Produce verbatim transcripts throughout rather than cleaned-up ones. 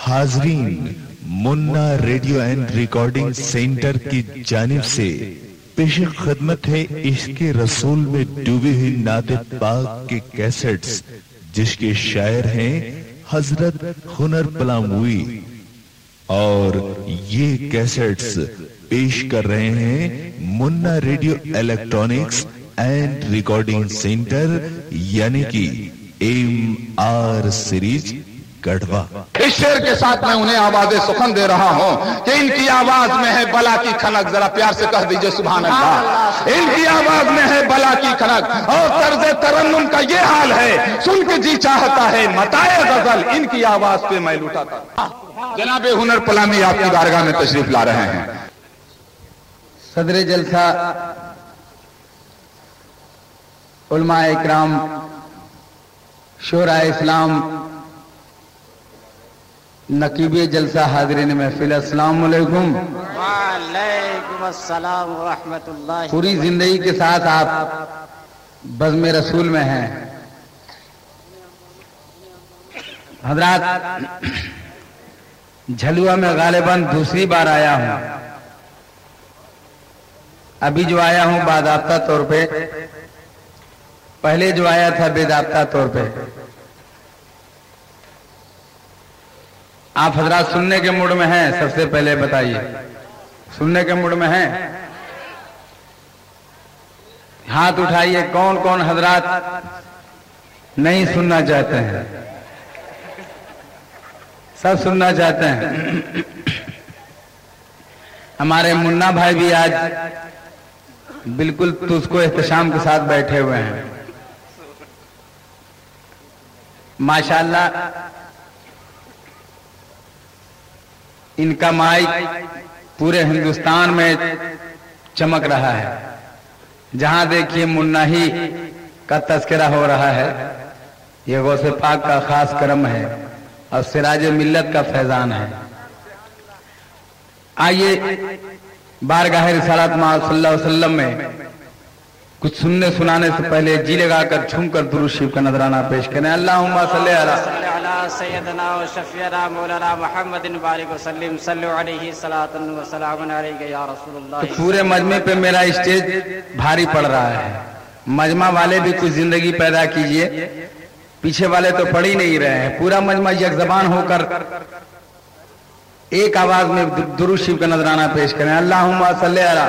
हाजरीन, Munna radio and recording centre की जानिब से पेश खिदमत है इश्क़ रसूल में डूबी हुई नाते पाक के कैसेट्स, जिसके शायर हैं हजरत हुनर पलामवी। और ये कैसेट्स पेश कर रहे हैं Munna radio electronics and recording centre, यानी कि एम आर सीरीज गढ़वा। इस शेर के साथ मैं उन्हें आवाज़े सुखन दे रहा हूं कि इनकी आवाज में है बला की खनक। जरा प्यार से कह दीजिए सुभान अल्लाह। इनकी आवाज में है बला की खनक और तर्ज तरन्नुम का ये हाल है, सुन के जी चाहता है मताए गजल, इनकी आवाज पे मैं लूटा था। जनाबे हुनर पलामी आपकी बारगाह में तशरीफ ला रहे हैं। सदर जलसा उलमा इकराम, शोरा इस्लाम, नकीब जलसा, हाज़रीन महफिल, अस्सलाम वालेकुम। वालेकुम अस्सलाम व रहमतुल्लाह। पूरी जिंदगी के साथ आप बज़्म रसूल में हैं हजरात। झलुआ में गालिबन दूसरी बार आया हूं। अभी जो आया हूं बाज़ाब्ता तौर पे, पहले जो आया था बेज़ाब्ता तौर पे। आप हजरात सुनने के मूड में हैं? सबसे पहले बताइए, सुनने के मूड में हैं? हाथ उठाइए, कौन कौन हजरात नहीं सुनना चाहते हैं? सब सुनना चाहते हैं। हमारे मुन्ना भाई भी आज बिल्कुल तुझको एहतशाम के साथ बैठे हुए हैं। माशाअल्लाह, इनका माइक पूरे हिंदुस्तान में चमक रहा है। जहां देखिए मुन्ना ही का तस्करा हो रहा है। ये गौसे पाक का खास करम है और सिराज मिल्लत का फैजान है। आइए बारगाह रिसालत मौला सल्लल्लाहु अलैहि वसल्लम में कुछ सुनने सुनाने से पहले जी लगाकर झूमकर दुरूद शरीफ का नजराना पेश करें। अल्लाहुम्मा सल्ली अला सय्यदना व शफीना मौलाना मुहम्मदिन बारिक व सल्लिम सल्लु अलैहि सलातन व सलामुन अलैका या रसूलुल्लाह। तो पूरे मजमे पे मेरा स्टेज भारी पड़ रहा है। मजमा वाले भी कुछ जिंदगी पैदा कीजिए, पीछे वाले तो पढ़ ही नहीं रहे हैं। पूरा मजमा एक जबान होकर एक आवाज में दुरूद शरीफ का नजराना पेश करें। अल्लाहुम्मा सल्ली अला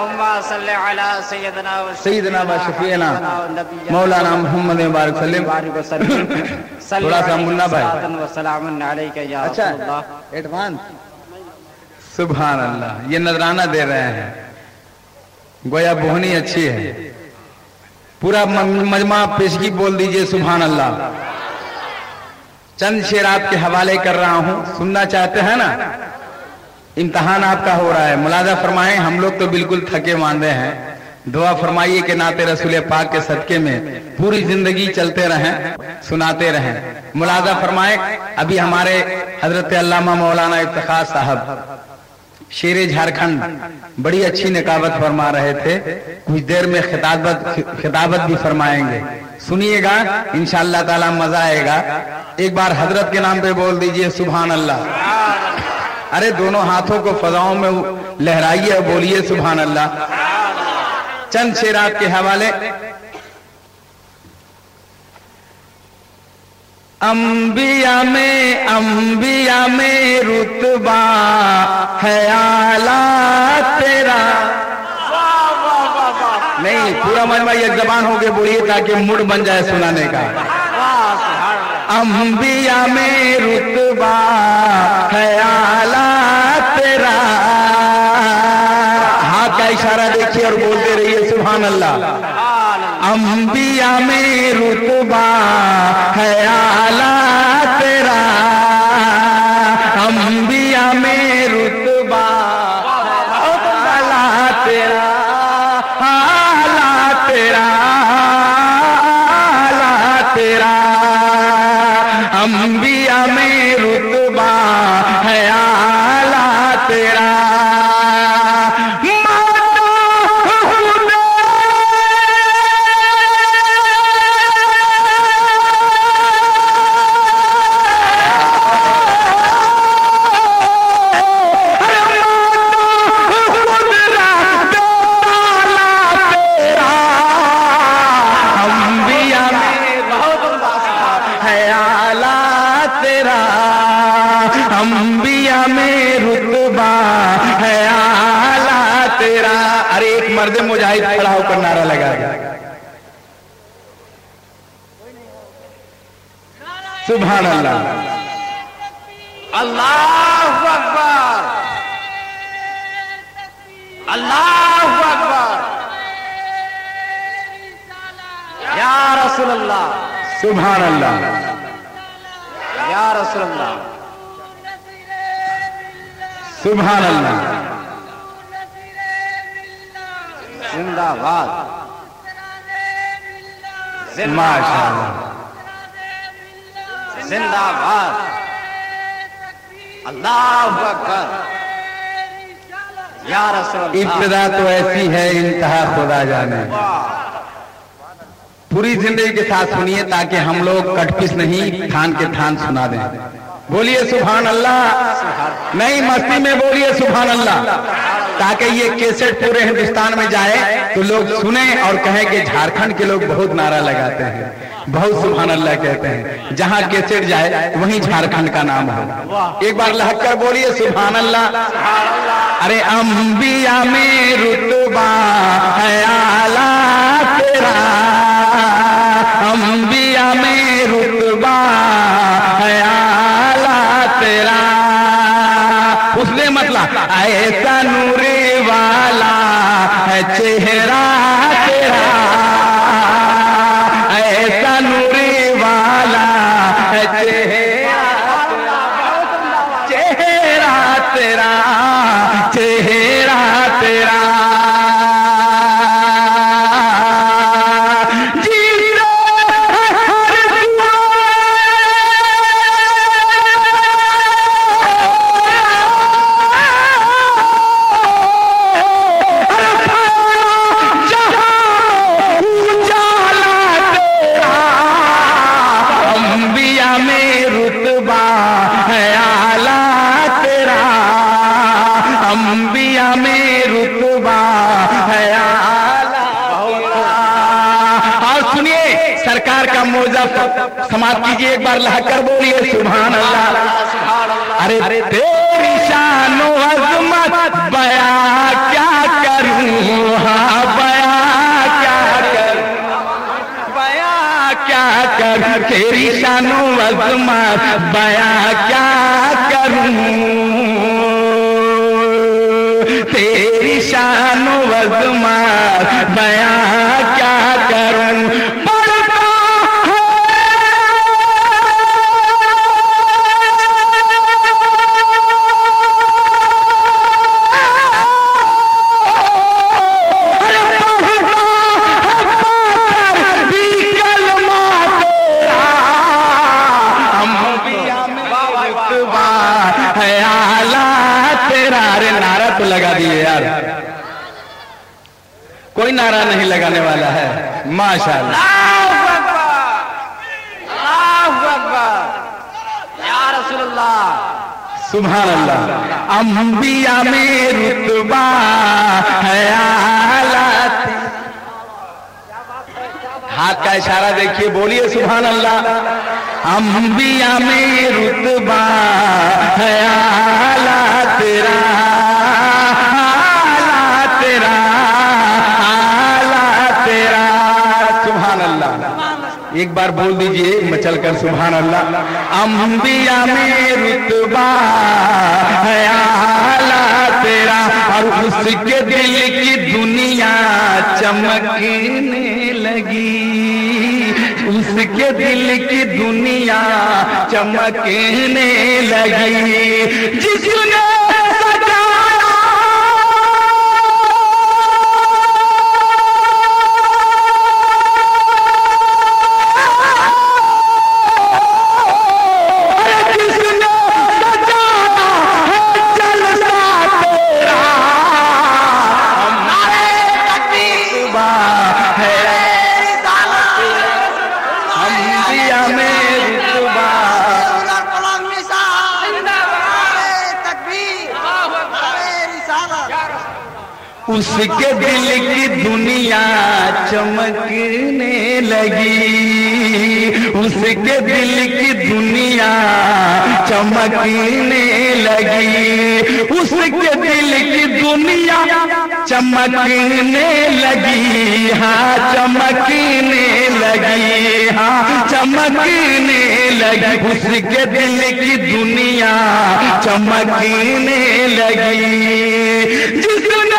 सय्यदना व शफीना मौलाना मुहम्मद बारिक सल्लिम। थोड़ा सा मुन्ना भाई, अच्छा एडवांस। सुभान अल्लाह, ये नजराना दे रहे हैं, गोया बोहनी अच्छी है। पूरा मजमा पेशगी बोल दीजिए सुभान अल्लाह। चंद शेर आपके हवाले कर रहा हूं, सुनना चाहते हैं ना? इम्तहान आपका हो रहा है, मुलाजा फरमाएं। हम लोग तो बिल्कुल थके मांदे हैं। दुआ फरमाइए कि नाते रसूल पाक के सदके में पूरी जिंदगी चलते रहें, सुनाते रहें। मुलाजा फरमाएं। अभी हमारे हजरत अल्लामा मौलाना इफ्तिखार साहब शेरे झारखंड बड़ी अच्छी निकावत फरमा रहे थे। कुछ देर में खिताबत खिताबत भी फरमाएंगे, सुनिएगा, इंशाअल्लाह ताला मजा आएगा। एक बार हजरत के नाम पे बोल दीजिए सुभान अल्लाह। अरे दोनों हाथों को फजाओं में लहराइए और बोलिए सुभान अल्लाह। चंद शेर आपके हवाले। अंबिया में अंबिया में रुतबा है आला तेरा। नहीं, पूरा मजमा एक जबान हो गए, बोलिए ताकि मूड बन जाए सुनाने का। अंबिया में रुतबा है आला तेरा। हाथ का इशारा देखिए और बोलते रहिए सुभान अल्लाह। अंबिया में रुतबा है आला तेरा। अंबिया में रुतबा आला तेरा, आला तेरा, आला तेरा। अंबिया में रुतबा है आला तेरा। अंबिया में रुतबा है आला तेरा। अरे एक मर्द मुजाहिद खड़ा होकर नारा लगा दिया, सुभान अल्लाह, अल्लाहु अकबर, अल्लाहु अकबर, या रसूल अल्लाह, सुभान अल्लाह, या रसूल अल्लाह, सुभान अल्लाह, जिंदाबाद, माशाअल्लाह, जिंदाबाद, अल्लाहु अकबर, या रसूल अल्लाह। इब्तिदा तो ऐसी है, इंतहा खुदा जाने। पूरी जिंदगी के साथ सुनिए ताकि हम लोग कटपिस नहीं थान के थान सुना दें। बोलिए सुभान अल्लाह, नहीं मस्ती में बोलिए सुभान अल्लाह, ताकि ये कैसेट पूरे हिंदुस्तान में जाए तो लोग सुने और कहें कि झारखंड के लोग बहुत नारा लगाते हैं, बहुत सुभान अल्लाह कहते हैं। जहां कैसेट जाए वहीं झारखंड का नाम हो। एक बार लहक कर बोलिए सुभान अल्लाह। अरे अंबिया में रुतबा है आला तेरा, अंबिया में रुतबा है आला तेरा। उसने मतलब ऐसा नूरे वाला है चेहरा तेरा, ऐसा नूरे वाला है चेहरा, चेहरा तेरा, चेहरा तेरा। समाप्त कीजिए, एक बार लहकर बोलिए सुभान अल्लाह। अरे अरे तेरी शानो अज़मत बया क्या करूं, हाँ बया क्या करूं, बया क्या करूं, तेरी शानो अज़मत बया क्या करूं, तेरी शानो अज़मत बया क्या करूं। लगा दिए यार, कोई नारा नहीं लगाने वाला है। माशाअल्लाह, अल्लाहु अकबर, अल्लाहु अकबर, या रसूलुल्लाह, सुभान अल्लाह। अंबिया में रुतबा है आला, हाथ का इशारा देखिए, बोलिए सुभान अल्लाह। अंबिया में रुतबा है आला तेरा, एक बार बोल दीजिए मचल कर सुभान अल्लाह। अंबिया में रुतबा है आला तेरा, और उसके दिल की दुनिया चमकने लगी, उसके दिल की दुनिया चमकने लगी। जिसने उसके दिल की दुनिया चमकने लगी। उसके दिल की दुनिया चमकने लगी, उसके दिल की दुनिया चमकने लगी, हाँ चमकने लगी, हाँ चमकने लगी, उसके दिल की दुनिया चमकने लगी। जिसने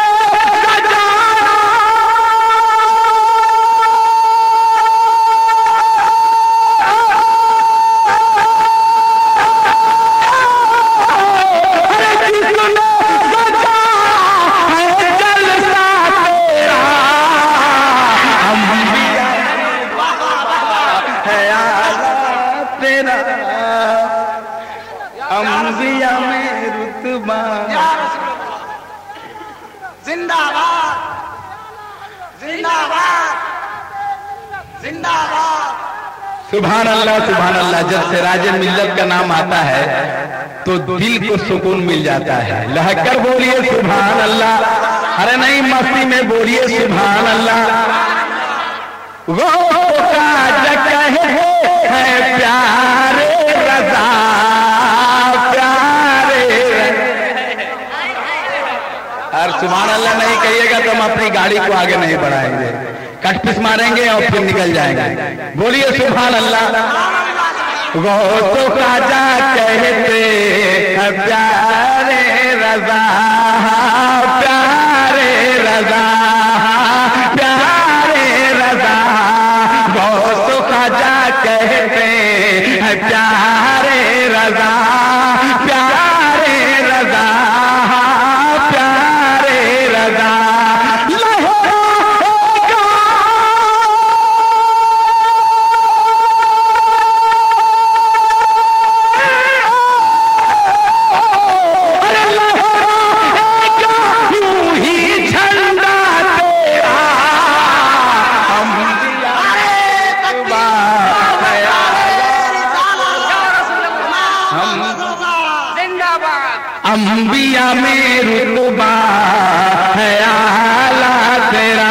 अंबिया में रुतबा जिंदाबाद जिंदाबाद जिंदाबाद। सुभान अल्लाह सुभान अल्लाह। जब सिराज मिल्लत का नाम आता है तो दिल को सुकून मिल जाता है। लहकर बोलिए सुभान अल्लाह। अरे नहीं, मस्ती में बोलिए सुभान अल्लाह। वो का जगह है प्यारे रज़ा, और सुभान अल्लाह नहीं कहिएगा तो हम अपनी गाड़ी को आगे नहीं बढ़ाएंगे, कटपिस मारेंगे और फिर निकल जाएंगे। बोलिए सुभान अल्लाह। वो तो राजा कहते हैं प्यारे रज़ा, प्यारे रज़ा, प्यारे रज़ा, वो तो राजा कहते हैं प्यारे रज़ा, प्यारे रज़ा, अंबिया में रुतबा है आला तेरा,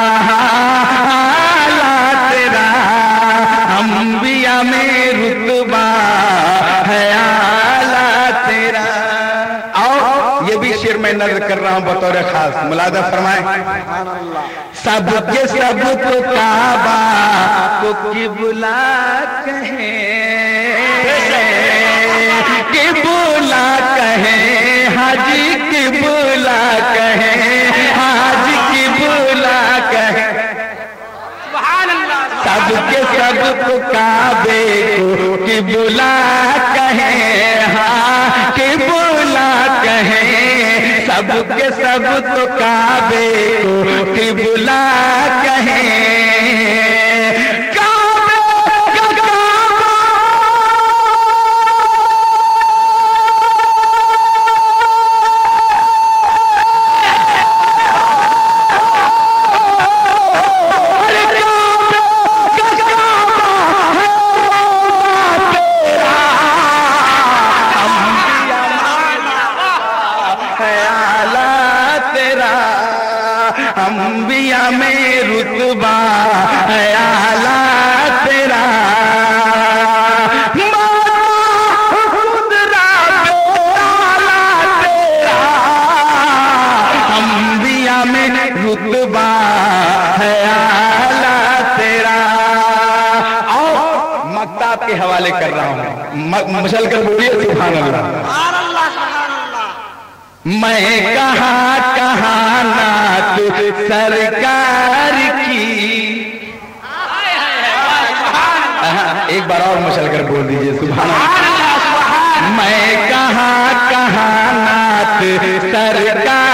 आला तेरा, अंबिया में रुतबा है आला तेरा। आओ ये भी शेर में नजर कर रहा हूं बतौर खास, मुलादा फरमाए। सबके सब तो काबा को किबला कहे, किबला कहे, हाजी किबला कहे, हाजी किबला कहे। सबके सब तो काबे को किबला कहे, हाँ किबला कहे, सबके सब तो काबे को किबला कहे। अंबिया में रुतबा है आला तेरा, खुदरा आला तेरा, अंबिया में रुतबा है आला तेरा। और मक्ताब के हवाले कर रहा हूँ, मशल कर बोलिए सुभान अल्लाह। मैं कहाँ कहाँ नात सरकार की, एक बार और मशल कर बोल दीजिए सुभान अल्लाह। मैं कहाँ कहाँ नात सरकार